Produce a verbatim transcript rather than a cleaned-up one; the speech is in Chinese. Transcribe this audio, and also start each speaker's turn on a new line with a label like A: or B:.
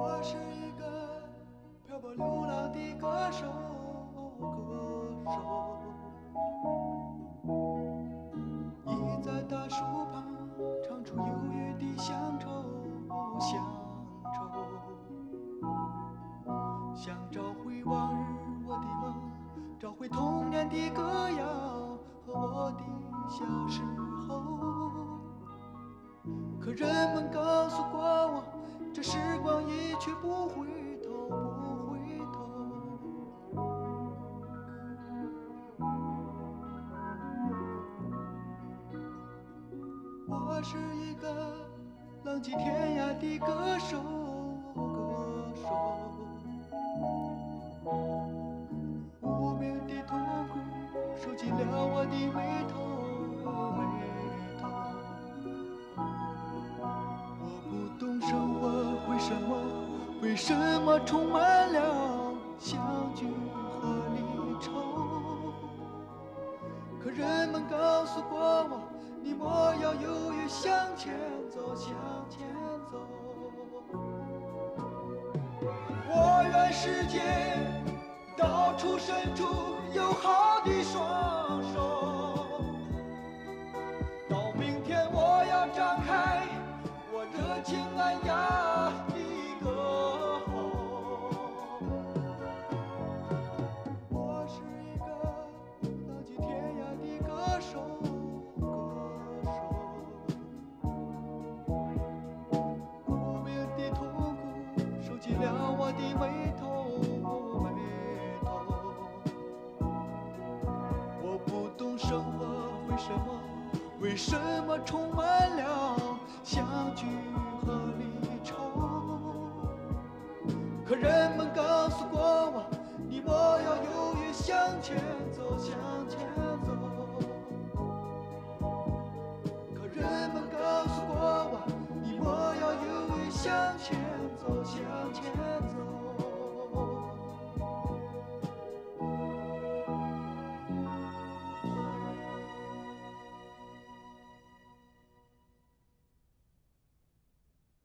A: 我是一个漂泊流浪的歌手，歌手。倚在大树旁，唱出忧郁的乡愁，乡愁。想找回往日我的梦，找回童年的歌谣和我的小时候。可人们告诉过我，这时光一去不回头，不回头。我是一个浪迹天涯的歌手，歌手。无名的痛苦收进了我的眉头，眉头。我不懂生活为什么，为什么充满了相聚和离愁。可人们告诉过我，你莫要犹豫，向前走，向前走。我愿世界到处伸出友好的双手，到明天我要张开我热情安雅的歌喉。我是一个浪迹天涯的歌手，歌手。无名的痛苦收进了我的眉头，眉头。我不懂生活为什么，为什么充满了相聚和离愁。可人们告诉过我，你莫要犹豫，向前走，向前走。可人们告诉过我，你莫要犹豫，向前走，向前走。